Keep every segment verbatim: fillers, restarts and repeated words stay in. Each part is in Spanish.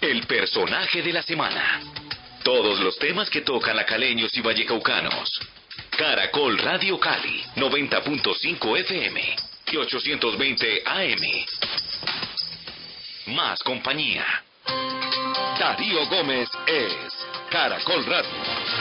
El personaje de la semana. Todos los temas que tocan a caleños y vallecaucanos. Caracol Radio Cali, noventa punto cinco F M y ochocientos veinte A M. Más compañía. Darío Gómez es Caracol Radio.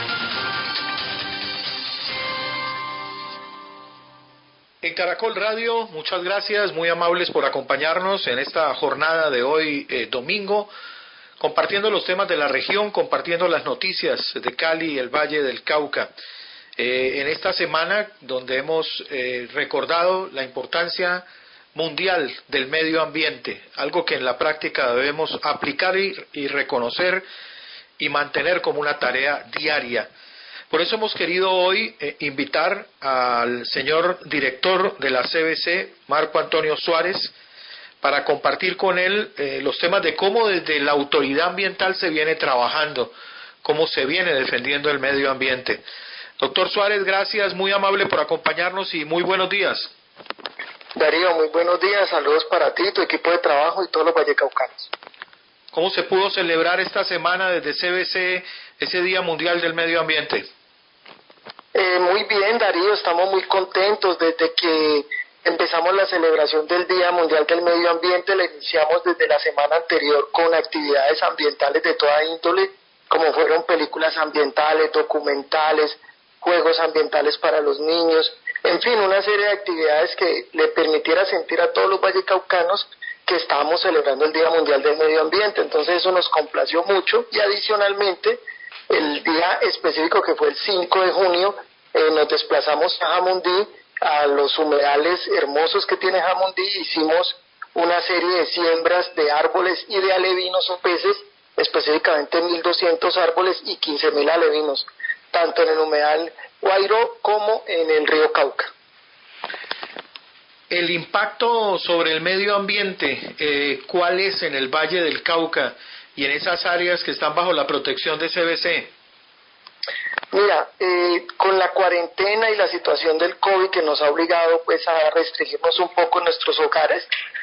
En Caracol Radio, muchas gracias, muy amables por acompañarnos en esta jornada de hoy, eh, domingo, compartiendo los temas de la región, compartiendo las noticias de Cali y el Valle del Cauca. Eh, en esta semana donde hemos eh, recordado la importancia mundial del medio ambiente, algo que en la práctica debemos aplicar y, y reconocer y mantener como una tarea diaria. Por eso hemos querido hoy eh, invitar al señor director de la C B C, Marco Antonio Suárez, para compartir con él eh, los temas de cómo desde la autoridad ambiental se viene trabajando, cómo se viene defendiendo el medio ambiente. Doctor Suárez, gracias, muy amable por acompañarnos y muy buenos días. Darío, muy buenos días, saludos para ti, tu equipo de trabajo y todos los vallecaucanos. ¿Cómo se pudo celebrar esta semana desde C B C ese Día Mundial del Medio Ambiente? Eh, muy bien, Darío, estamos muy contentos desde que empezamos la celebración del Día Mundial del Medio Ambiente. La iniciamos desde la semana anterior con actividades ambientales de toda índole, como fueron películas ambientales, documentales, juegos ambientales para los niños, en fin, una serie de actividades que le permitiera sentir a todos los vallecaucanos que estábamos celebrando el Día Mundial del Medio Ambiente. Entonces eso nos complació mucho y adicionalmente el día específico que fue el cinco de junio eh, nos desplazamos a Jamundí, a los humedales hermosos que tiene Jamundí. Hicimos una serie de siembras de árboles y de alevinos o peces, específicamente mil doscientos árboles y quince mil alevinos, tanto en el humedal Guairó como en el río Cauca. El impacto sobre el medio ambiente, eh, ¿cuál es en el Valle del Cauca y en esas áreas que están bajo la protección de C B C? Mira, eh, con la cuarentena y la situación del COVID que nos ha obligado pues a restringirnos un poco en nuestros hogares,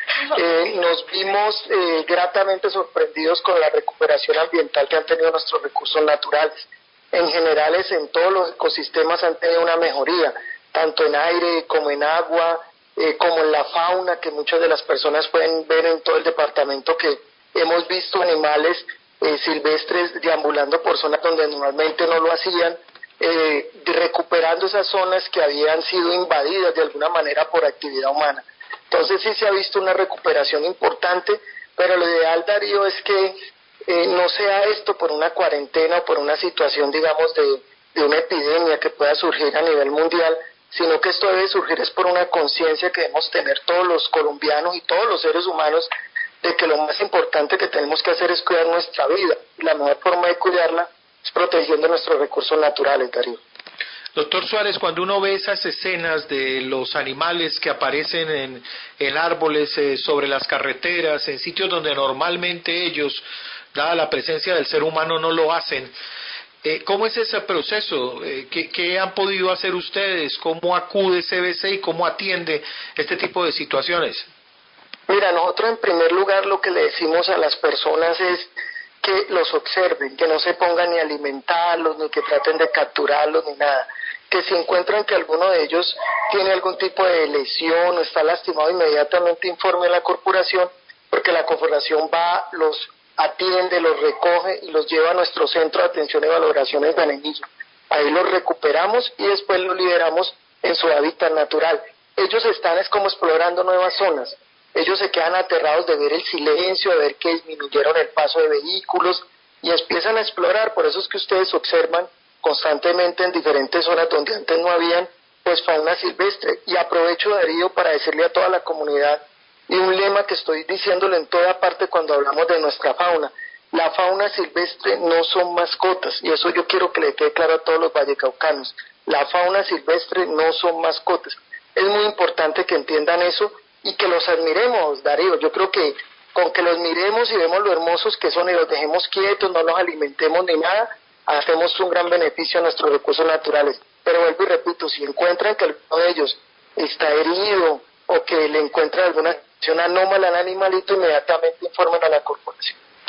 eh, nos vimos eh, gratamente sorprendidos con la recuperación ambiental que han tenido nuestros recursos naturales. En generales, en todos los ecosistemas han tenido una mejoría, tanto en aire como en agua, eh, como en la fauna, que muchas de las personas pueden ver en todo el departamento, que hemos visto animales eh, silvestres deambulando por zonas donde normalmente no lo hacían, eh, recuperando esas zonas que habían sido invadidas de alguna manera por actividad humana. Entonces sí se ha visto una recuperación importante, pero lo ideal, Darío, es que Eh, no sea esto por una cuarentena o por una situación, digamos, de, de una epidemia que pueda surgir a nivel mundial, sino que esto debe surgir es por una conciencia que debemos tener todos los colombianos y todos los seres humanos de que lo más importante que tenemos que hacer es cuidar nuestra vida. La mejor forma de cuidarla es protegiendo nuestros recursos naturales, Darío. Doctor Suárez, cuando uno ve esas escenas de los animales que aparecen en, en árboles, eh, sobre las carreteras, en sitios donde normalmente ellos, dada la presencia del ser humano, no lo hacen, eh, ¿cómo es ese proceso? Eh, ¿qué, ¿Qué han podido hacer ustedes? ¿Cómo acude C B C y cómo atiende este tipo de situaciones? Mira, nosotros en primer lugar lo que le decimos a las personas es que los observen, que no se pongan ni a alimentarlos, ni que traten de capturarlos, ni nada. Que si encuentran que alguno de ellos tiene algún tipo de lesión o está lastimado, inmediatamente informe a la corporación, porque la corporación va, los atiende, los recoge y los lleva a nuestro centro de atención y valoración en Venenillo. Ahí los recuperamos y después los liberamos en su hábitat natural. Ellos están es como explorando nuevas zonas. Ellos se quedan aterrados de ver el silencio, de ver que disminuyeron el paso de vehículos y empiezan a explorar. Por eso es que ustedes observan constantemente en diferentes zonas donde antes no habían pues fauna silvestre. Y aprovecho, Darío, para decirle a toda la comunidad y un lema que estoy diciéndole en toda parte cuando hablamos de nuestra fauna: la fauna silvestre no son mascotas, y eso yo quiero que le quede claro a todos los vallecaucanos. La fauna silvestre no son mascotas. Es muy importante que entiendan eso y que los admiremos, Darío. Yo creo que con que los miremos y vemos lo hermosos que son y los dejemos quietos, no los alimentemos ni nada, hacemos un gran beneficio a nuestros recursos naturales. Pero vuelvo y repito, si encuentran que alguno de ellos está herido o que le encuentran alguna acción anómala al animalito, inmediatamente informen a la corporación.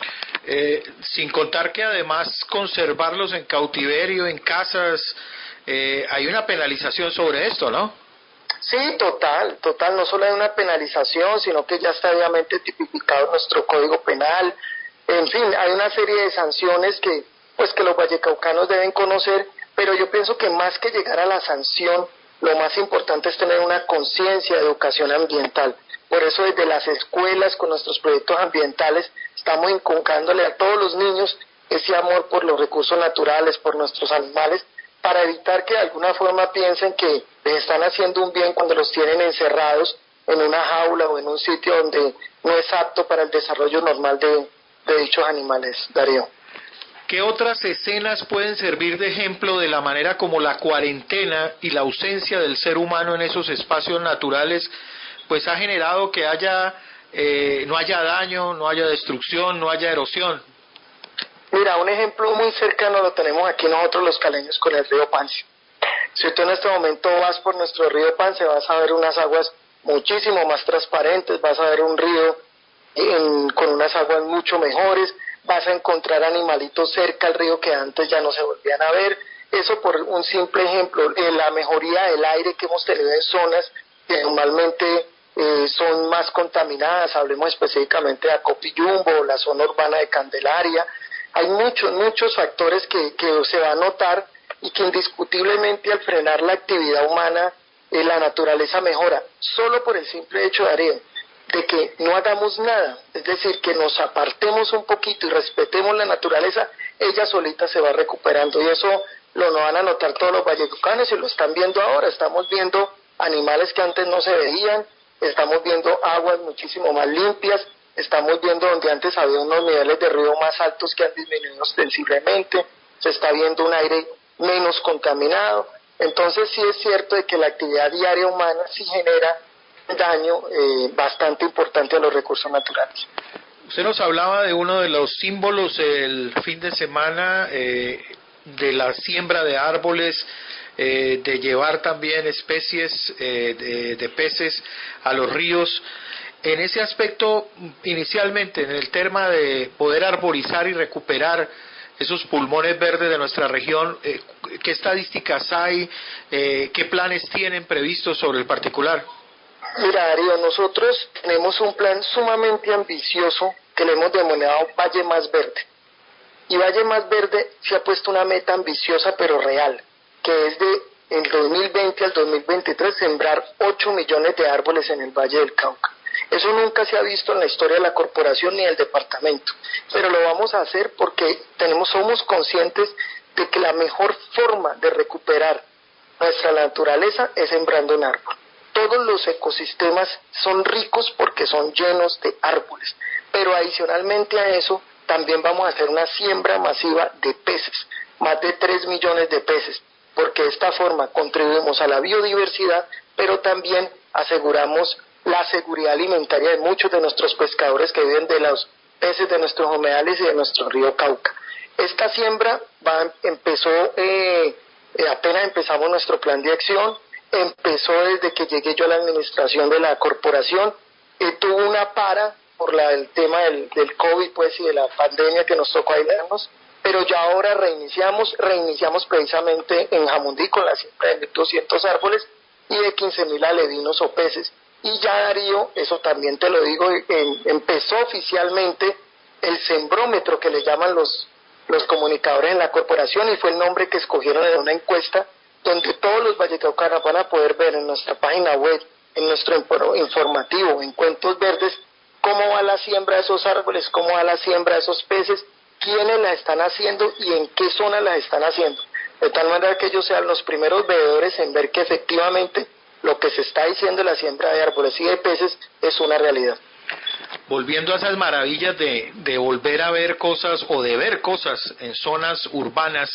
Eh, sin contar que además conservarlos en cautiverio, en casas, eh, hay una penalización sobre esto, ¿no? Sí, total, total, no solo hay una penalización, sino que ya está obviamente tipificado en nuestro Código Penal. En fin, hay una serie de sanciones que, pues, que los vallecaucanos deben conocer, pero yo pienso que más que llegar a la sanción, lo más importante es tener una conciencia de educación ambiental. Por eso desde las escuelas, con nuestros proyectos ambientales, estamos inculcándole a todos los niños ese amor por los recursos naturales, por nuestros animales, para evitar que de alguna forma piensen que les están haciendo un bien cuando los tienen encerrados en una jaula o en un sitio donde no es apto para el desarrollo normal de, de dichos animales, Darío. ¿Qué otras escenas pueden servir de ejemplo de la manera como la cuarentena y la ausencia del ser humano en esos espacios naturales pues ha generado que haya eh, no haya daño, no haya destrucción, no haya erosión? Mira, un ejemplo muy cercano lo tenemos aquí nosotros los caleños con el río Pance. Si tú en este momento vas por nuestro río Pance, vas a ver unas aguas muchísimo más transparentes, vas a ver un río en, con unas aguas mucho mejores, vas a encontrar animalitos cerca al río que antes ya no se volvían a ver. Eso por un simple ejemplo, eh, la mejoría del aire que hemos tenido en zonas que normalmente eh, son más contaminadas, hablemos específicamente de Acopiyumbo, la zona urbana de Candelaria. Hay muchos, muchos factores que, que se va a notar y que indiscutiblemente al frenar la actividad humana, eh, la naturaleza mejora, solo por el simple hecho, Darío, de que no hagamos nada, es decir, que nos apartemos un poquito y respetemos la naturaleza, ella solita se va recuperando, y eso lo no van a notar todos los vallecaucanos y lo están viendo ahora. Estamos viendo animales que antes no se veían, estamos viendo aguas muchísimo más limpias, estamos viendo donde antes había unos niveles de río más altos que han disminuido ostensiblemente, se está viendo un aire menos contaminado. Entonces sí es cierto de que la actividad diaria humana sí genera daño eh, bastante importante a los recursos naturales. Usted nos hablaba de uno de los símbolos el fin de semana, eh, de la siembra de árboles, eh, de llevar también especies eh, de, de peces a los ríos. En ese aspecto, inicialmente, en el tema de poder arborizar y recuperar esos pulmones verdes de nuestra región, eh, ¿qué estadísticas hay? Eh, ¿Qué planes tienen previstos sobre el particular? Mira, Darío, nosotros tenemos un plan sumamente ambicioso que le hemos denominado Valle Más Verde. Y Valle Más Verde se ha puesto una meta ambiciosa pero real, que es de el dos mil veinte al dos mil veintitrés sembrar ocho millones de árboles en el Valle del Cauca. Eso nunca se ha visto en la historia de la corporación ni del departamento, pero lo vamos a hacer porque tenemos, somos conscientes de que la mejor forma de recuperar nuestra naturaleza es sembrando un árbol. Todos los ecosistemas son ricos porque son llenos de árboles, pero adicionalmente a eso también vamos a hacer una siembra masiva de peces, más de tres millones de peces, porque de esta forma contribuimos a la biodiversidad, pero también aseguramos la seguridad alimentaria de muchos de nuestros pescadores que viven de los peces de nuestros humedales y de nuestro río Cauca. Esta siembra va, empezó, eh, eh, apenas empezamos nuestro plan de acción, empezó desde que llegué yo a la administración de la corporación, eh, tuvo una para por la, el tema del, del COVID pues y de la pandemia que nos tocó aislarnos, pero ya ahora reiniciamos, reiniciamos precisamente en Jamundí con la siembra de mil doscientos árboles y de quince mil alevinos o peces. Y ya, Darío, eso también te lo digo, en, empezó oficialmente el sembrómetro que le llaman los, los comunicadores en la corporación, y fue el nombre que escogieron en una encuesta donde todos los vallecaucanos van a poder ver en nuestra página web, en nuestro informativo, en Cuentos Verdes, cómo va la siembra de esos árboles, cómo va la siembra de esos peces, quiénes la están haciendo y en qué zona las están haciendo, de tal manera que ellos sean los primeros veedores en ver que efectivamente lo que se está diciendo de la siembra de árboles y de peces es una realidad. Volviendo a esas maravillas de, de volver a ver cosas o de ver cosas en zonas urbanas,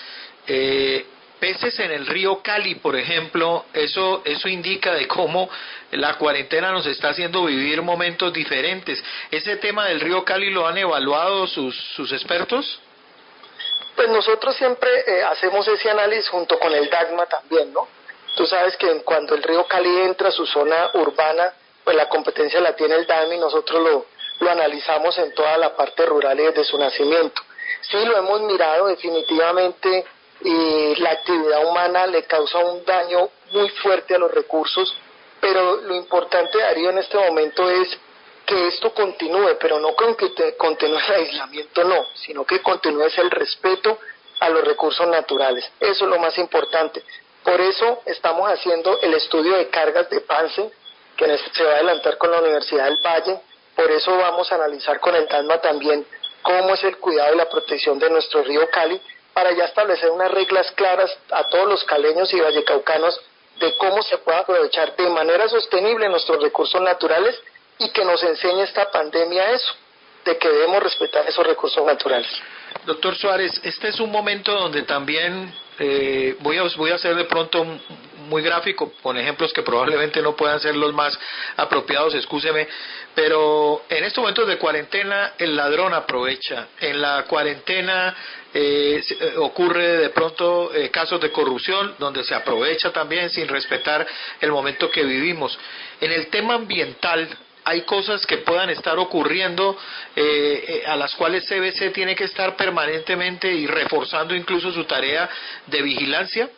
eh, peces en el río Cali, por ejemplo, eso, eso indica de cómo la cuarentena nos está haciendo vivir momentos diferentes. ¿Ese tema del río Cali lo han evaluado sus, sus expertos? Pues nosotros siempre eh, hacemos ese análisis junto con el DACMA también, ¿no? Tú sabes que cuando el río Cali entra a su zona urbana, pues la competencia la tiene el D A M y nosotros lo, lo analizamos en toda la parte rural y desde su nacimiento. Sí, lo hemos mirado definitivamente, y la actividad humana le causa un daño muy fuerte a los recursos, pero lo importante, Darío, en este momento es que esto continúe, pero no con que te continúe el aislamiento, no, sino que continúe el respeto a los recursos naturales. Eso es lo más importante. Por eso estamos haciendo el estudio de cargas de Pance, que se va a adelantar con la Universidad del Valle. Por eso vamos a analizar con el DANMA también cómo es el cuidado y la protección de nuestro río Cali, para ya establecer unas reglas claras a todos los caleños y vallecaucanos de cómo se puede aprovechar de manera sostenible nuestros recursos naturales, y que nos enseñe esta pandemia eso, de que debemos respetar esos recursos naturales. Doctor Suárez, este es un momento donde también eh, voy a voy a hacer de pronto muy gráfico, con ejemplos que probablemente no puedan ser los más apropiados, excúseme, pero en estos momentos de cuarentena el ladrón aprovecha. En la cuarentena eh, ocurre de pronto eh, casos de corrupción donde se aprovecha también sin respetar el momento que vivimos. En el tema ambiental, ¿hay cosas que puedan estar ocurriendo eh, eh, a las cuales C B C tiene que estar permanentemente y reforzando incluso su tarea de vigilancia?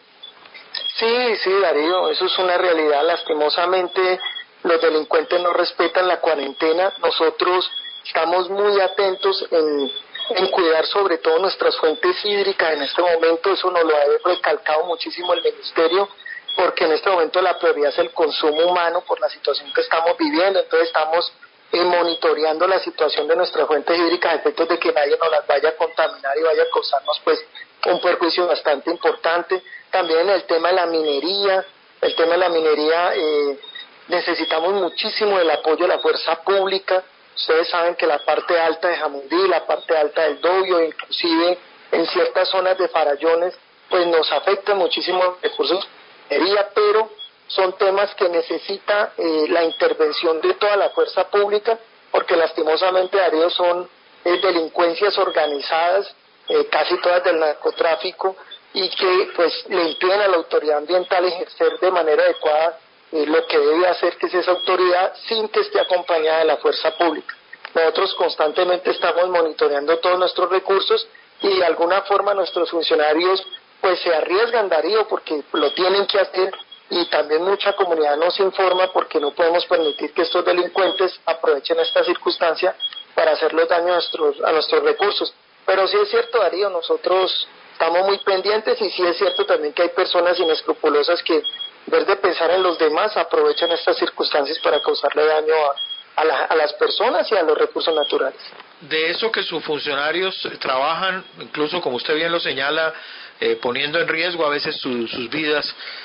Sí, sí, Darío, eso es una realidad. Lastimosamente, los delincuentes no respetan la cuarentena. Nosotros estamos muy atentos en, en cuidar sobre todo nuestras fuentes hídricas en este momento. Eso nos lo ha recalcado muchísimo el Ministerio, porque en este momento la prioridad es el consumo humano por la situación que estamos viviendo. Entonces estamos eh, monitoreando la situación de nuestras fuentes hídricas a efectos de que nadie nos las vaya a contaminar y vaya a causarnos pues un perjuicio bastante importante. También el tema de la minería, el tema de la minería eh, necesitamos muchísimo el apoyo de la fuerza pública. Ustedes saben que la parte alta de Jamundí, la parte alta del Dobio, inclusive en ciertas zonas de Farallones, pues nos afectan muchísimo los recursos de minería, pero son temas que necesita eh, la intervención de toda la fuerza pública, porque lastimosamente, Darío, son eh, delincuencias organizadas, eh, casi todas del narcotráfico, y que pues le impiden a la autoridad ambiental ejercer de manera adecuada eh, lo que debe hacer, que es esa autoridad, sin que esté acompañada de la fuerza pública. Nosotros constantemente estamos monitoreando todos nuestros recursos, y de alguna forma nuestros funcionarios pues se arriesgan, Darío, porque lo tienen que hacer, y también mucha comunidad nos informa, porque no podemos permitir que estos delincuentes aprovechen esta circunstancia para hacer los daños a nuestros, a nuestros recursos. Pero sí es cierto, Darío, nosotros estamos muy pendientes, y sí es cierto también que hay personas inescrupulosas que, en vez de pensar en los demás, aprovechan estas circunstancias para causarle daño a, a, la, a las personas y a los recursos naturales. De eso que sus funcionarios trabajan, incluso como usted bien lo señala, eh, poniendo en riesgo a veces su, sus vidas,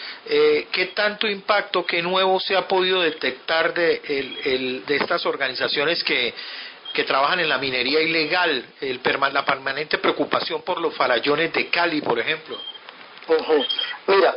eh, ¿qué tanto impacto, qué nuevo se ha podido detectar de, el, el, de estas organizaciones que que trabajan en la minería ilegal, el perma, la permanente preocupación por los farallones de Cali, por ejemplo? Uh-huh. Mira,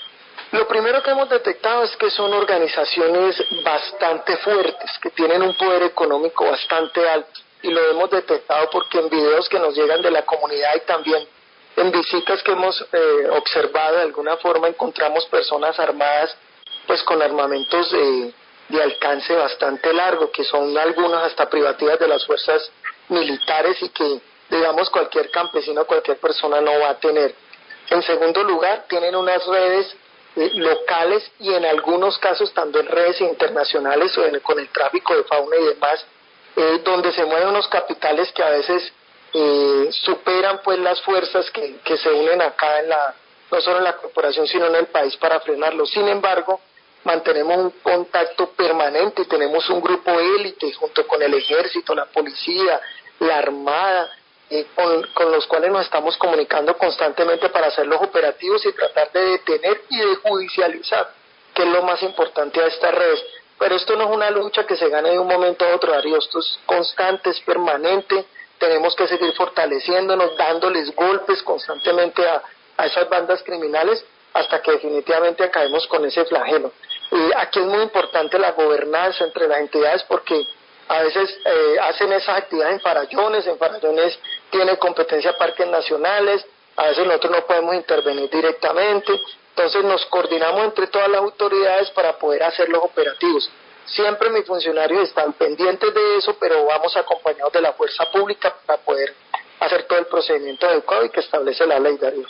lo primero que hemos detectado es que son organizaciones bastante fuertes, que tienen un poder económico bastante alto, y lo hemos detectado porque en videos que nos llegan de la comunidad y también en visitas que hemos eh, observado, de alguna forma encontramos personas armadas pues con armamentos de de alcance bastante largo, que son algunas hasta privativas de las fuerzas militares, y que, digamos, cualquier campesino, cualquier persona no va a tener. En segundo lugar, tienen unas redes eh, locales, y en algunos casos también redes internacionales, o en, con el tráfico de fauna y demás, eh, donde se mueven unos capitales que a veces eh, superan pues las fuerzas que, que se unen acá en la, no solo en la corporación, sino en el país, para frenarlo. Sin embargo, mantenemos un contacto permanente, y tenemos un grupo élite junto con el ejército, la policía, la armada, eh, con, con los cuales nos estamos comunicando constantemente para hacer los operativos y tratar de detener y de judicializar, que es lo más importante a estas redes. Pero esto no es una lucha que se gane de un momento a otro, Darío, esto es constante, es permanente. Tenemos que seguir fortaleciéndonos, dándoles golpes constantemente a, a esas bandas criminales, hasta que definitivamente acabemos con ese flagelo. Y aquí es muy importante la gobernanza entre las entidades, porque a veces eh, hacen esas actividades en Farallones, en Farallones tiene competencia parques nacionales, a veces nosotros no podemos intervenir directamente, entonces nos coordinamos entre todas las autoridades para poder hacer los operativos. Siempre mis funcionarios están pendientes de eso, pero vamos acompañados de la fuerza pública para poder hacer todo el procedimiento adecuado y que establece la ley, Darío.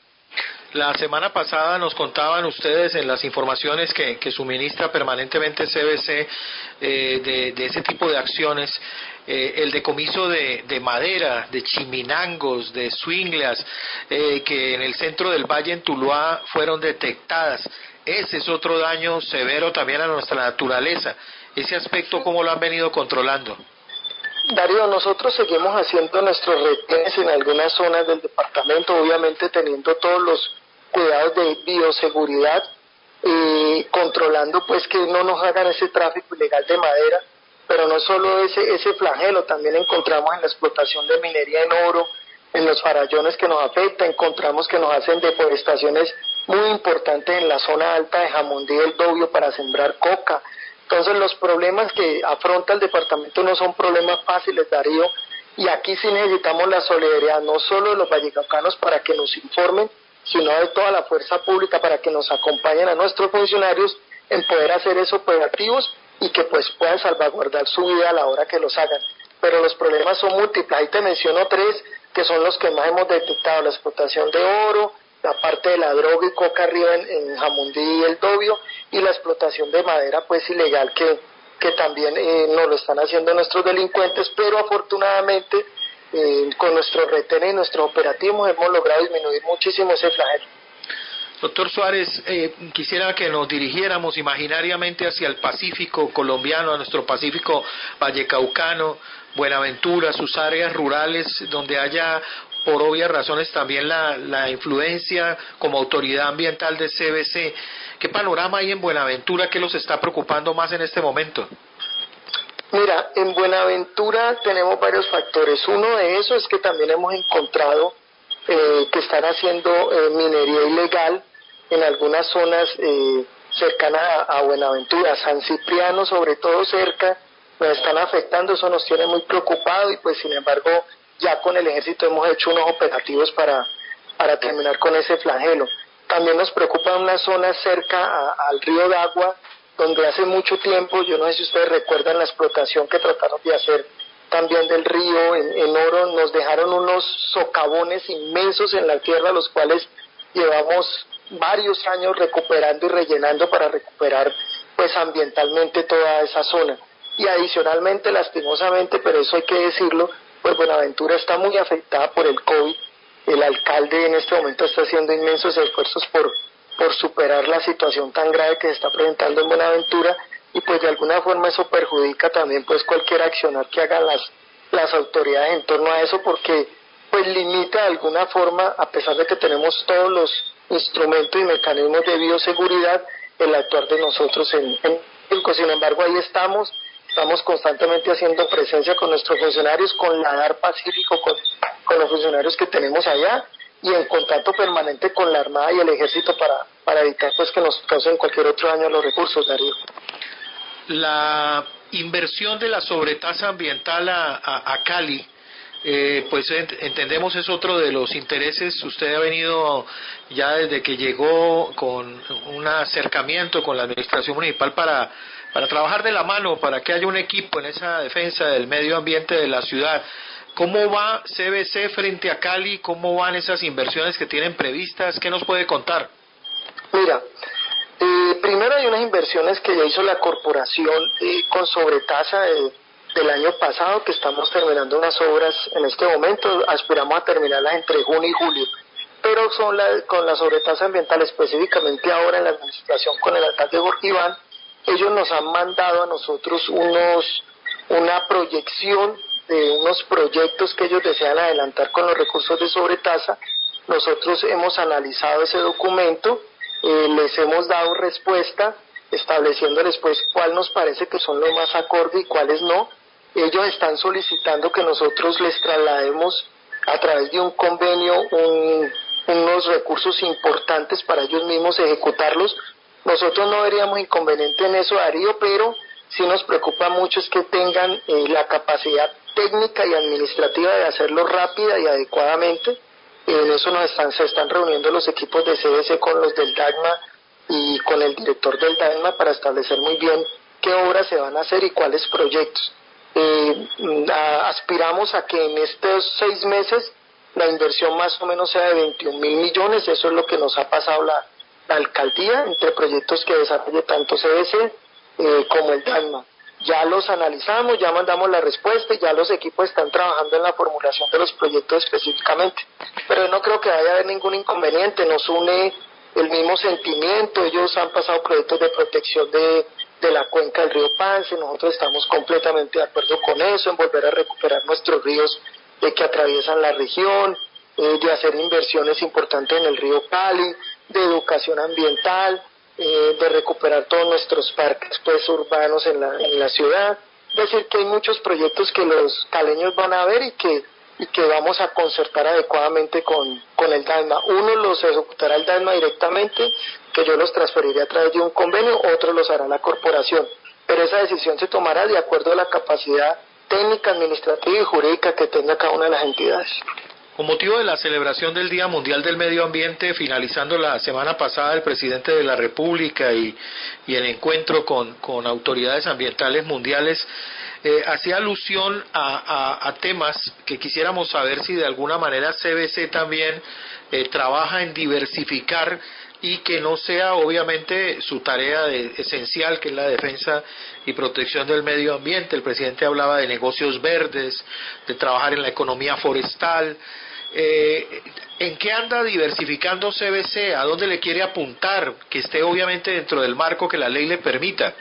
La semana pasada nos contaban ustedes en las informaciones que, que suministra permanentemente C B C eh, de, de ese tipo de acciones, eh, el decomiso de, de madera, de chiminangos, de swinglas, eh, que en el centro del valle en Tuluá fueron detectadas. Ese es otro daño severo también a nuestra naturaleza. Ese aspecto, ¿cómo lo han venido controlando? Darío, nosotros seguimos haciendo nuestros retenes en algunas zonas del departamento, obviamente teniendo todos los cuidados de bioseguridad, eh, controlando pues que no nos hagan ese tráfico ilegal de madera, pero no solo ese, ese flagelo, también encontramos en la explotación de minería en oro, en los farallones que nos afecta, encontramos que nos hacen deforestaciones muy importantes en la zona alta de Jamundí del Dobio para sembrar coca. Entonces los problemas que afronta el departamento no son problemas fáciles, Darío, y aquí sí necesitamos la solidaridad no solo de los vallecaucanos para que nos informen, sino de toda la fuerza pública para que nos acompañen a nuestros funcionarios en poder hacer esos operativos y que pues puedan salvaguardar su vida a la hora que los hagan. Pero los problemas son múltiples, ahí te menciono tres que son los que más hemos detectado: la explotación de oro, la parte de la droga y coca arriba en, en Jamundí y el Dobio, y la explotación de madera pues ilegal que, que también eh, nos lo están haciendo nuestros delincuentes, pero afortunadamente eh, con nuestros retenes y nuestros operativos hemos logrado disminuir muchísimo ese flagelo. Doctor Suárez, eh, quisiera que nos dirigiéramos imaginariamente hacia el Pacífico colombiano, a nuestro Pacífico vallecaucano, Buenaventura, sus áreas rurales, donde haya por obvias razones también la, la influencia como autoridad ambiental de C B C. ¿Qué panorama hay en Buenaventura? ¿Qué los está preocupando más en este momento? Mira, en Buenaventura tenemos varios factores. Uno de esos es que también hemos encontrado eh, que están haciendo eh, minería ilegal en algunas zonas eh, cercanas a, a Buenaventura, San Cipriano sobre todo cerca, nos están afectando, eso nos tiene muy preocupados y pues sin embargo ya con el ejército hemos hecho unos operativos para, para terminar con ese flagelo. También nos preocupa una zona cerca a, al río Dagua, donde hace mucho tiempo, yo no sé si ustedes recuerdan la explotación que trataron de hacer también del río en, en oro, nos dejaron unos socavones inmensos en la tierra, los cuales llevamos varios años recuperando y rellenando para recuperar pues ambientalmente toda esa zona. Y adicionalmente, lastimosamente, pero eso hay que decirlo, pues Buenaventura está muy afectada por el COVID. El alcalde en este momento está haciendo inmensos esfuerzos por, por superar la situación tan grave que se está presentando en Buenaventura, y pues de alguna forma eso perjudica también pues cualquier accionar que hagan las, las autoridades en torno a eso, porque pues limita de alguna forma, a pesar de que tenemos todos los instrumentos y mecanismos de bioseguridad, el actuar de nosotros en, en sin embargo ahí estamos, estamos constantemente haciendo presencia con nuestros funcionarios, con la D A R Pacífico, con, con los funcionarios que tenemos allá, y en contacto permanente con la Armada y el Ejército para, para evitar pues que nos causen cualquier otro daño a los recursos, Darío. La inversión de la sobretasa ambiental a, a, a Cali, eh, pues ent entendemos es otro de los intereses. Usted ha venido ya desde que llegó con un acercamiento con la administración municipal para, para trabajar de la mano, para que haya un equipo en esa defensa del medio ambiente de la ciudad. ¿Cómo va C B C frente a Cali? ¿Cómo van esas inversiones que tienen previstas? ¿Qué nos puede contar? Mira, eh, primero hay unas inversiones que ya hizo la corporación eh, con sobretasa de, del año pasado, que estamos terminando unas obras en este momento, aspiramos a terminarlas entre junio y julio, pero son la, con la sobretasa ambiental, específicamente ahora en la administración con el alcalde Jorge Iván, ellos nos han mandado a nosotros unos una proyección de unos proyectos que ellos desean adelantar con los recursos de sobretasa. Nosotros hemos analizado ese documento, eh, les hemos dado respuesta, estableciéndoles pues cuál nos parece que son los más acorde y cuáles no. Ellos están solicitando que nosotros les traslademos a través de un convenio un, unos recursos importantes para ellos mismos ejecutarlos. Nosotros no veríamos inconveniente en eso, Darío, pero sí nos preocupa mucho es que tengan eh, la capacidad técnica y administrativa de hacerlo rápida y adecuadamente. En eso nos están, se están reuniendo los equipos de C B C con los del DAGMA y con el director del DAGMA para establecer muy bien qué obras se van a hacer y cuáles proyectos. Eh, a, aspiramos a que en estos seis meses la inversión más o menos sea de veintiún mil millones, eso es lo que nos ha pasado la, la alcaldía entre proyectos que desarrolle tanto C B C eh, como el DANMA. Ya los analizamos, ya mandamos la respuesta y ya los equipos están trabajando en la formulación de los proyectos específicamente. Pero no creo que vaya a haber ningún inconveniente, nos une el mismo sentimiento, ellos han pasado proyectos de protección de, de la cuenca del río Pance, nosotros estamos completamente de acuerdo con eso, en volver a recuperar nuestros ríos de que atraviesan la región, eh, de hacer inversiones importantes en el río Cali, de educación ambiental, Eh, de recuperar todos nuestros parques pues urbanos en la, en la ciudad. Es decir, que hay muchos proyectos que los caleños van a ver y que, y que vamos a concertar adecuadamente con, con el DANMA. Uno los ejecutará el DANMA directamente, que yo los transferiré a través de un convenio, otros los hará la corporación. Pero esa decisión se tomará de acuerdo a la capacidad técnica, administrativa y jurídica que tenga cada una de las entidades. Con motivo de la celebración del Día Mundial del Medio Ambiente, finalizando la semana pasada el presidente de la República y, y el encuentro con, con autoridades ambientales mundiales, eh, hacía alusión a, a, a temas que quisiéramos saber si de alguna manera C B C también eh, trabaja en diversificar y que no sea obviamente su tarea de, esencial, que es la defensa y protección del medio ambiente. El presidente hablaba de negocios verdes, de trabajar en la economía forestal. Eh, ¿En qué anda diversificando C B C? ¿A dónde le quiere apuntar? Que esté obviamente dentro del marco que la ley le permita.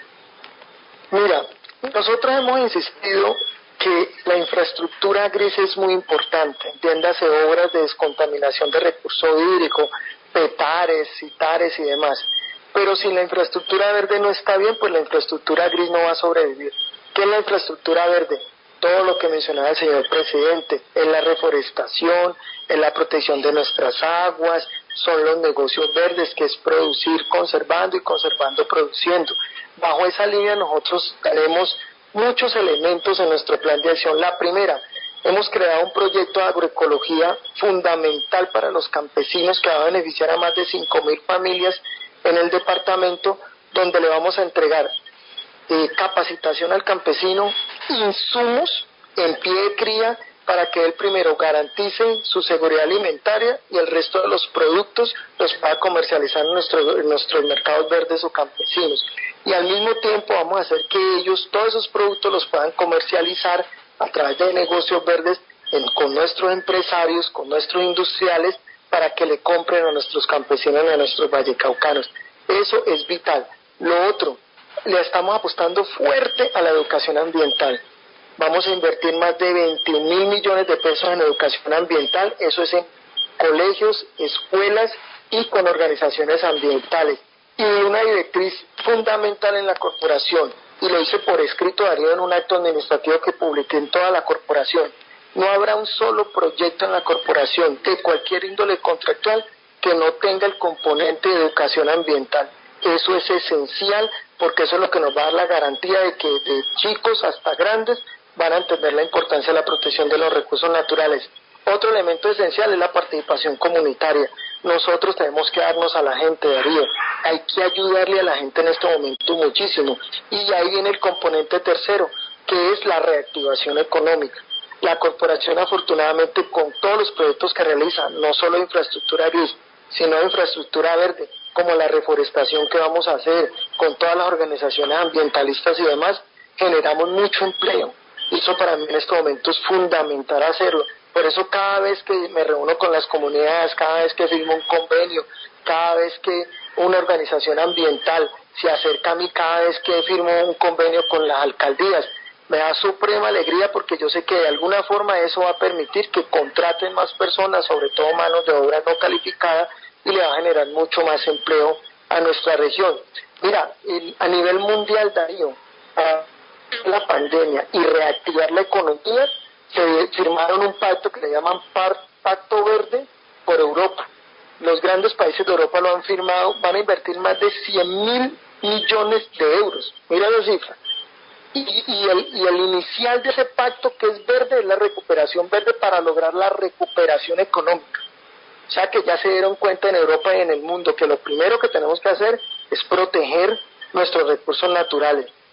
Mira, nosotros hemos insistido que la infraestructura gris es muy importante, entiéndase obras de descontaminación de recurso hídrico, petares, citares y demás, pero si la infraestructura verde no está bien, pues la infraestructura gris no va a sobrevivir. ¿Qué es la infraestructura verde? Todo lo que mencionaba el señor presidente, es la reforestación, es la protección de nuestras aguas, son los negocios verdes, que es producir conservando y conservando produciendo. Bajo esa línea nosotros tenemos muchos elementos en nuestro plan de acción. La primera, hemos creado un proyecto de agroecología fundamental para los campesinos que va a beneficiar a más de cinco mil familias en el departamento, donde le vamos a entregar Eh, capacitación al campesino, insumos en pie de cría para que él primero garantice su seguridad alimentaria y el resto de los productos los pueda comercializar en, nuestro, en nuestros mercados verdes o campesinos. Y al mismo tiempo vamos a hacer que ellos todos esos productos los puedan comercializar a través de negocios verdes en, con nuestros empresarios, con nuestros industriales, para que le compren a nuestros campesinos y a nuestros vallecaucanos. Eso es vital. Lo otro, le estamos apostando fuerte a la educación ambiental. Vamos a invertir más de veintiún mil millones de pesos en educación ambiental, eso es en colegios, escuelas y con organizaciones ambientales. Y una directriz fundamental en la corporación, y lo hice por escrito, Darío, en un acto administrativo que publiqué en toda la corporación. No habrá un solo proyecto en la corporación de cualquier índole contractual que no tenga el componente de educación ambiental. Eso es esencial, porque eso es lo que nos va a dar la garantía de que de chicos hasta grandes van a entender la importancia de la protección de los recursos naturales. Otro elemento esencial es la participación comunitaria. Nosotros tenemos que darnos a la gente, Darío. Hay que ayudarle a la gente en este momento muchísimo. Y ahí viene el componente tercero, que es la reactivación económica. La corporación, afortunadamente, con todos los proyectos que realiza, no solo infraestructura gris, sino infraestructura verde, como la reforestación que vamos a hacer con todas las organizaciones ambientalistas y demás, generamos mucho empleo. Y eso para mí en este momento es fundamental hacerlo. Por eso cada vez que me reúno con las comunidades, cada vez que firmo un convenio, cada vez que una organización ambiental se acerca a mí, cada vez que firmo un convenio con las alcaldías, me da suprema alegría, porque yo sé que de alguna forma eso va a permitir que contraten más personas, sobre todo manos de obra no calificada, y le va a generar mucho más empleo a nuestra región. Mira, el, a nivel mundial, Darío, a la pandemia y reactivar la economía, se firmaron un pacto que le llaman Pacto Verde por Europa. Los grandes países de Europa lo han firmado, van a invertir más de cien mil millones de euros. Mira la cifra. Y, y, el, y el inicial de ese pacto, que es verde, es la recuperación verde para lograr la recuperación económica. O sea que ya se dieron cuenta en Europa y en el mundo que lo primero que tenemos que hacer es proteger nuestros recursos naturales.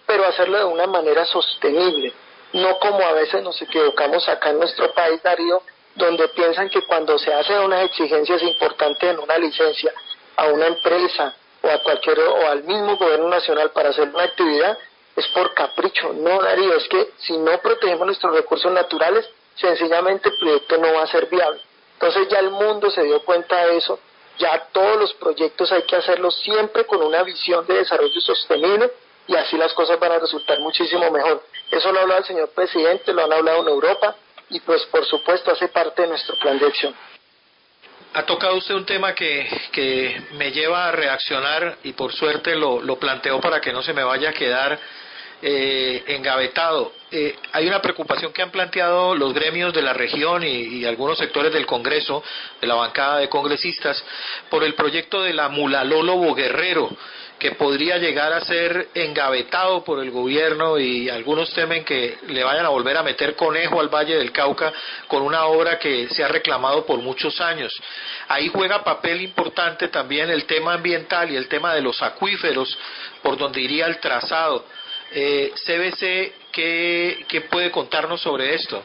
pero hacerlo de una manera sostenible, no como a veces nos equivocamos acá en nuestro país, Darío, donde piensan que cuando se hacen unas exigencias importantes en una licencia a una empresa o a cualquier o al mismo gobierno nacional para hacer una actividad, es por capricho. No, Darío, es que si no protegemos nuestros recursos naturales, sencillamente el proyecto no va a ser viable. Entonces ya el mundo se dio cuenta de eso, ya todos los proyectos hay que hacerlos siempre con una visión de desarrollo sostenible y así las cosas van a resultar muchísimo mejor. Eso lo ha hablado el señor presidente, lo han hablado en Europa y pues por supuesto hace parte de nuestro plan de acción. Ha tocado usted un tema que, que me lleva a reaccionar y por suerte lo, lo planteo para que no se me vaya a quedar eh, engavetado. Eh, hay una preocupación que han planteado los gremios de la región y, y algunos sectores del Congreso, de la bancada de congresistas, por el proyecto de la Mulaló-Lobo Guerrero, que podría llegar a ser engavetado por el gobierno y algunos temen que le vayan a volver a meter conejo al Valle del Cauca con una obra que se ha reclamado por muchos años. Ahí juega papel importante también el tema ambiental y el tema de los acuíferos, por donde iría el trazado. Eh, C B C, ¿qué, ¿qué puede contarnos sobre esto?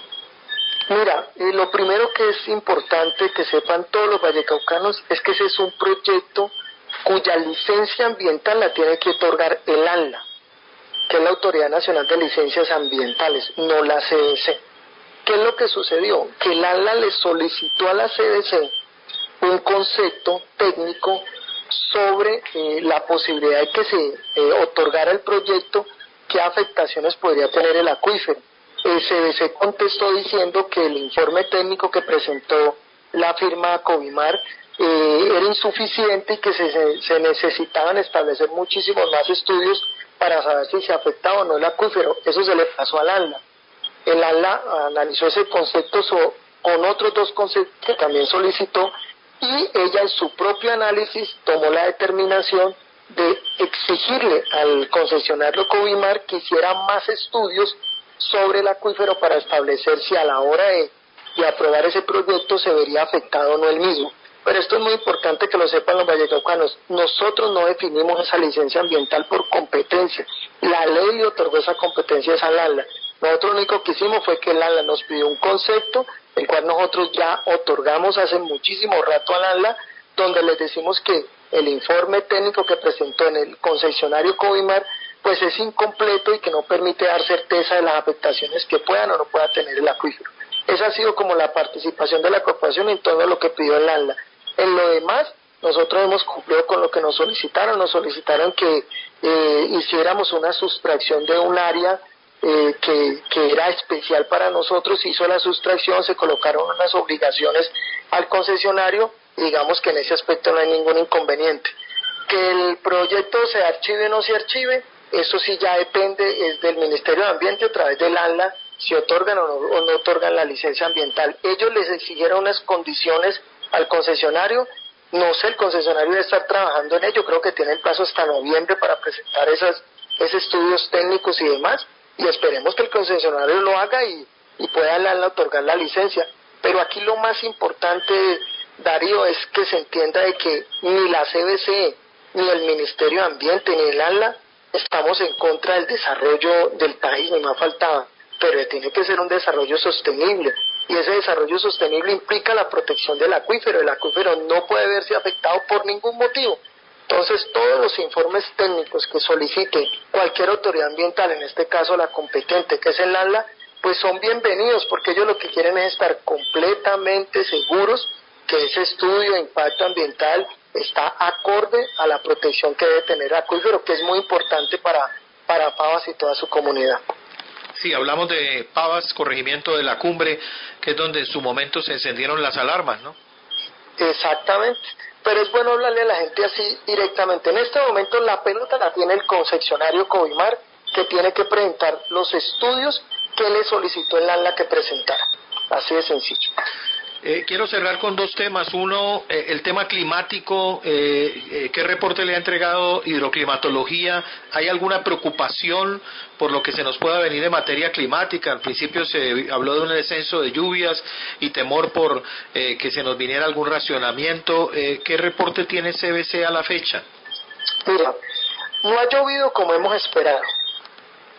Mira, eh, lo primero que es importante que sepan todos los vallecaucanos es que ese es un proyecto cuya licencia ambiental la tiene que otorgar el ANLA, que es la Autoridad Nacional de Licencias Ambientales, no la C D C. ¿Qué es lo que sucedió? Que el ANLA le solicitó a la C D C un concepto técnico sobre eh, la posibilidad de que se eh, otorgara el proyecto, qué afectaciones podría tener el acuífero. El C D C contestó diciendo que el informe técnico que presentó la firma Covimar eh, era insuficiente y que se, se, se necesitaban establecer muchísimos más estudios para saber si se afectaba o no el acuífero. Eso se le pasó al ANLA. El ANLA analizó ese concepto so, con otros dos conceptos que también solicitó y ella en su propio análisis tomó la determinación de exigirle al concesionario Covimar que hiciera más estudios sobre el acuífero para establecer si a la hora de, de aprobar ese proyecto se vería afectado o no el mismo. Pero esto es muy importante que lo sepan los vallecaucanos. Nosotros no definimos esa licencia ambiental por competencia. La ley le otorgó esa competencia al ANLA. Nosotros lo único que hicimos fue que el ANLA nos pidió un concepto, el cual nosotros ya otorgamos hace muchísimo rato al ANLA, donde les decimos que el informe técnico que presentó en el concesionario Covimar pues es incompleto y que no permite dar certeza de las afectaciones que puedan o no pueda tener el acuífero. Esa ha sido como la participación de la corporación en todo lo que pidió el ANLA. En lo demás, nosotros hemos cumplido con lo que nos solicitaron. Nos solicitaron que eh, hiciéramos una sustracción de un área eh, que, que era especial para nosotros. Se hizo la sustracción, se colocaron unas obligaciones al concesionario y digamos que en ese aspecto no hay ningún inconveniente. Que el proyecto se archive o no se archive, eso sí ya depende es del Ministerio de Ambiente a través del ANLA, si otorgan o no, o no otorgan la licencia ambiental. Ellos les exigieron unas condiciones al concesionario, no sé, el concesionario debe estar trabajando en ello, creo que tienen plazo hasta noviembre para presentar esas, esos estudios técnicos y demás, y esperemos que el concesionario lo haga y, y pueda el ANLA otorgar la licencia. Pero aquí lo más importante, Darío, es que se entienda de que ni la C B C, ni el Ministerio de Ambiente, ni el ANLA estamos en contra del desarrollo del país, ni más faltaba, pero tiene que ser un desarrollo sostenible, y ese desarrollo sostenible implica la protección del acuífero. El acuífero no puede verse afectado por ningún motivo. Entonces, todos los informes técnicos que solicite cualquier autoridad ambiental, en este caso la competente, que es el ANLA, pues son bienvenidos, porque ellos lo que quieren es estar completamente seguros que ese estudio de impacto ambiental está acorde a la protección que debe tener el acuífero, que es muy importante para, para Pavas y toda su comunidad. Sí, hablamos de Pavas, corregimiento de la Cumbre, que es donde en su momento se encendieron las alarmas, ¿no? Exactamente, pero es bueno hablarle a la gente así directamente. En este momento la pelota la tiene el concesionario Covimar, que tiene que presentar los estudios que le solicitó el ANLA que presentara. Así de sencillo. Eh, quiero cerrar con dos temas. Uno, eh, el tema climático. Eh, eh, ¿Qué reporte le ha entregado Hidroclimatología? ¿Hay alguna preocupación por lo que se nos pueda venir en materia climática? Al principio se habló de un descenso de lluvias y temor por eh, que se nos viniera algún racionamiento. Eh, ¿Qué reporte tiene C B C a la fecha? Mira, no ha llovido como hemos esperado.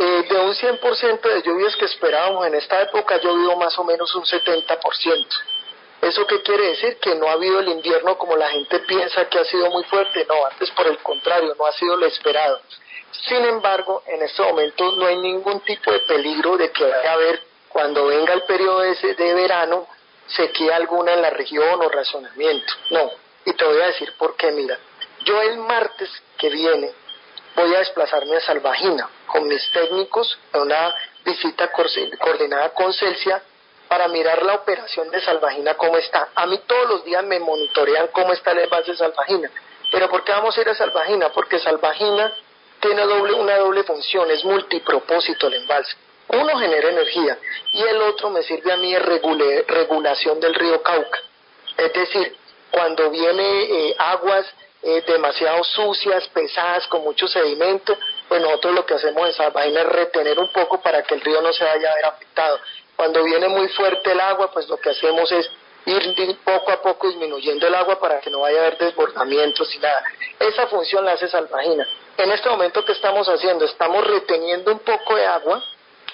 Eh, de un cien por ciento de lluvias que esperábamos en esta época, ha llovido más o menos un setenta por ciento. ¿Eso qué quiere decir? Que no ha habido el invierno como la gente piensa que ha sido muy fuerte. No, antes por el contrario, no ha sido lo esperado. Sin embargo, en este momento no hay ningún tipo de peligro de que vaya a haber, cuando venga el periodo ese de verano, sequía alguna en la región o racionamiento. No, y te voy a decir por qué. Mira, yo el martes que viene voy a desplazarme a Salvajina con mis técnicos en una visita coordinada con Celsia para mirar la operación de Salvajina cómo está. A mí todos los días me monitorean cómo está el embalse de Salvajina. ¿Pero por qué vamos a ir a Salvajina? Porque Salvajina tiene doble, una doble función, es multipropósito el embalse. Uno genera energía y el otro me sirve a mí de regule, regulación del río Cauca. Es decir, cuando viene eh, aguas eh, demasiado sucias, pesadas, con mucho sedimento, pues nosotros lo que hacemos en Salvajina es retener un poco para que el río no se vaya a ver afectado. Cuando viene muy fuerte el agua, pues lo que hacemos es ir poco a poco disminuyendo el agua para que no vaya a haber desbordamientos y nada. Esa función la hace Salvajina. En este momento, ¿qué estamos haciendo? Estamos reteniendo un poco de agua,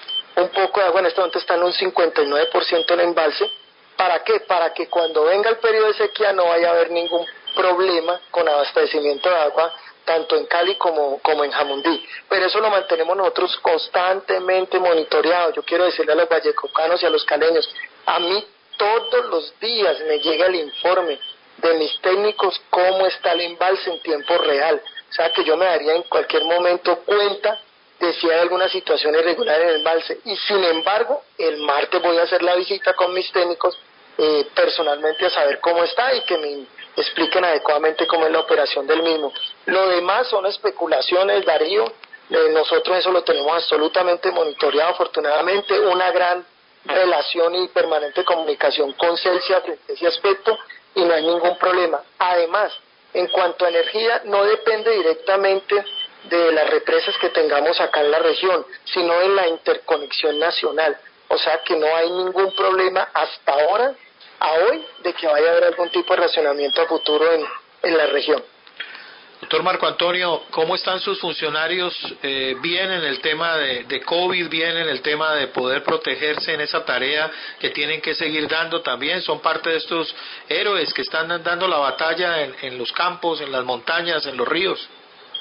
un poco de agua, en este momento está en un cincuenta y nueve por ciento el embalse. ¿Para qué? Para que cuando venga el periodo de sequía no vaya a haber ningún problema con abastecimiento de agua, tanto en Cali como, como en Jamundí. Pero eso lo mantenemos nosotros constantemente monitoreado. Yo quiero decirle a los vallecaucanos y a los caleños, a mí todos los días me llega el informe de mis técnicos cómo está el embalse en tiempo real. O sea que yo me daría en cualquier momento cuenta de si hay alguna situación irregular en el embalse. Y sin embargo, el martes voy a hacer la visita con mis técnicos eh, personalmente a saber cómo está y que me expliquen adecuadamente cómo es la operación del mismo. Lo demás son especulaciones, Darío. Eh, nosotros eso lo tenemos absolutamente monitoreado, afortunadamente, una gran relación y permanente comunicación con Celsia frente a ese aspecto y no hay ningún problema. Además, en cuanto a energía, no depende directamente de las represas que tengamos acá en la región, sino de la interconexión nacional. O sea que no hay ningún problema hasta ahora, a hoy, de que vaya a haber algún tipo de racionamiento a futuro en, en la región. Doctor Marco Antonio, ¿cómo están sus funcionarios? Eh, ¿Bien en el tema de, de COVID? ¿Bien en el tema de poder protegerse en esa tarea que tienen que seguir dando también? ¿Son parte de estos héroes que están dando la batalla en, en los campos, en las montañas, en los ríos?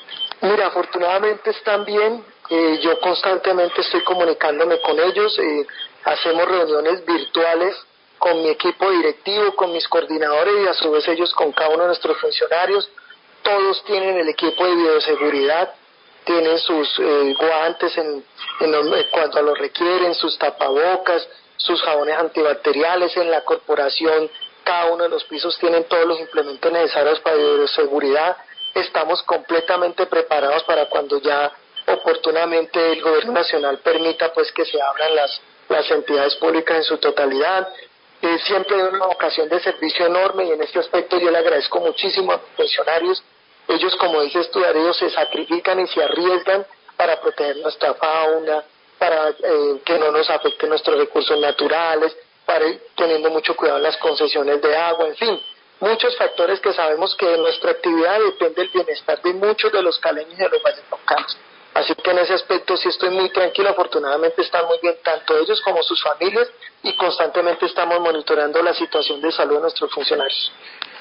Mira, afortunadamente están bien. Eh, yo constantemente estoy comunicándome con ellos. Eh, hacemos reuniones virtuales con mi equipo directivo, con mis coordinadores y a su vez ellos con cada uno de nuestros funcionarios. Todos tienen el equipo de bioseguridad, tienen sus eh, guantes en, en, en cuanto a lo requieren, sus tapabocas, sus jabones antibacteriales. En la corporación, cada uno de los pisos tienen todos los implementos necesarios para bioseguridad. Estamos completamente preparados para cuando ya oportunamente el gobierno nacional permita pues que se abran las, las entidades públicas en su totalidad. Eh, siempre hay una vocación de servicio enorme y en este aspecto yo le agradezco muchísimo a los funcionarios. Ellos, como dices tú, Darío, se sacrifican y se arriesgan para proteger nuestra fauna, para eh, que no nos afecten nuestros recursos naturales, para ir teniendo mucho cuidado en las concesiones de agua, en fin, muchos factores que sabemos que de nuestra actividad depende el bienestar de muchos de los caleños y de los vallecaucanos. Así que en ese aspecto sí estoy muy tranquilo, afortunadamente están muy bien tanto ellos como sus familias y constantemente estamos monitoreando la situación de salud de nuestros funcionarios.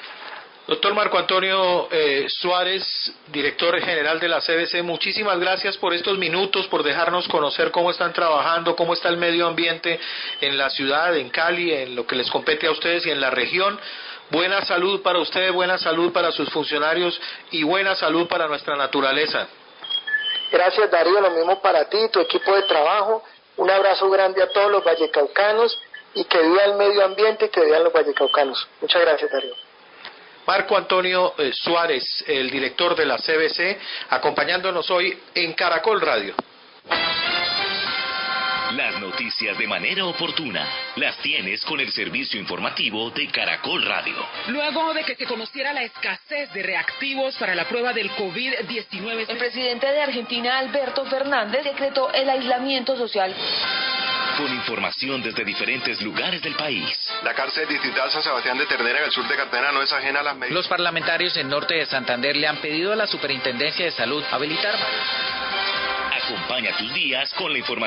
Doctor Marco Antonio eh, Suárez, director general de la C B C, muchísimas gracias por estos minutos, por dejarnos conocer cómo están trabajando, cómo está el medio ambiente en la ciudad, en Cali, en lo que les compete a ustedes y en la región. Buena salud para ustedes, buena salud para sus funcionarios y buena salud para nuestra naturaleza. Gracias, Darío, lo mismo para ti y tu equipo de trabajo. Un abrazo grande a todos los vallecaucanos y que viva el medio ambiente y que vivan los vallecaucanos. Muchas gracias, Darío. Marco Antonio eh, Suárez, el director de la C B C, acompañándonos hoy en Caracol Radio. Las noticias de manera oportuna las tienes con el servicio informativo de Caracol Radio. Luego de que se conociera la escasez de reactivos para la prueba del COVID diecinueve, el presidente de Argentina, Alberto Fernández, decretó el aislamiento social. Con información desde diferentes lugares del país. La cárcel distrital San Sebastián de Ternera en el sur de Cartagena no es ajena a las medidas. Los parlamentarios en norte de Santander le han pedido a la Superintendencia de Salud habilitar. Acompaña tus días con la información